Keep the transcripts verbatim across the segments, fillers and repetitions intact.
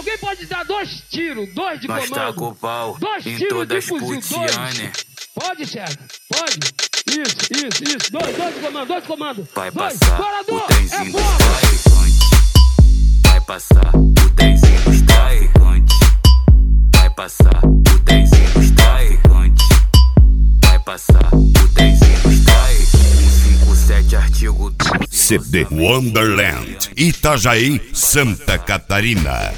Alguém pode dar dois tiros, dois de Nós comando. tá com o pau dois em tiros todas de fuzil, dois. putiane. Pode, chefe, pode. Isso, isso, isso. Dois, dois de comando, dois de comando. Vai dois. passar Parador, o trenzinho é dos fogo. traficantes. Vai passar o trenzinho dos traficantes. Vai passar o trenzinho dos traficantes. Vai passar o trenzinho dos traficantes. um cinco sete artigo doze. C D Wonderland, Itajaí, Santa Catarina.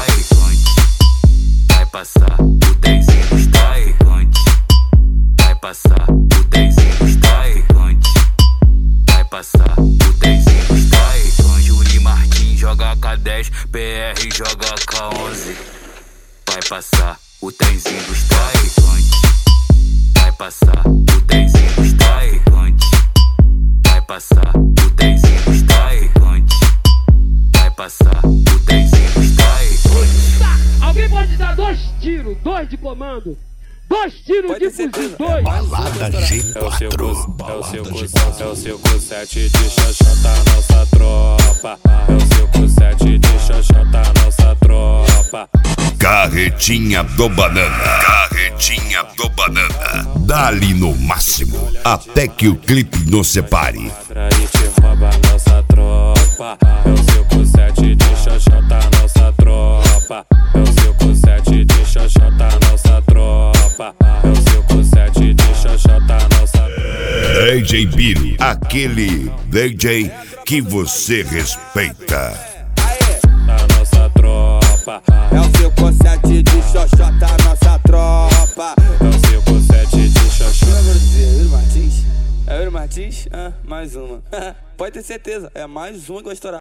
Vai passar o trenzinho dos traficantes. Vai passar o trenzinho dos traficantes. Vai passar o trenzinho dos traficantes. Júri Martins joga K dez, P R joga K onze. Vai passar o trenzinho dos traficantes. Vai passar o trenzinho dos traficantes. Vai passar o trenzinho dos traficantes. Vai passar o trenzinho dos traficantes. Tá. Alguém pode dar dois tiros, dois de comando. Dois tiros de fuzil, dois. Balada G É o seu quatro. cu, é o seu cu, é o seu cu sete de xoxota, nossa tropa. É o seu cu sete de xoxota, nossa tropa. Carretinha do Banana. Carretinha do Banana. Dá-lhe no máximo, até que o clipe nos separe. Aí te rouba nossa tropa. É o seu cu sete de xoxota, nossa tropa. É o seu cu sete de xoxota, nossa tropa. É o seu cu sete de xoxota, nossa tropa. D J Biro, aquele D J que você respeita. A nossa tropa. É o seu concete de xoxota, nossa tropa. É o seu cu sete de xoxota. Eu vou dizer, Euro Martins. É Euro Martins? Ah, mais uma. Pode ter certeza, é mais uma que vai estourar.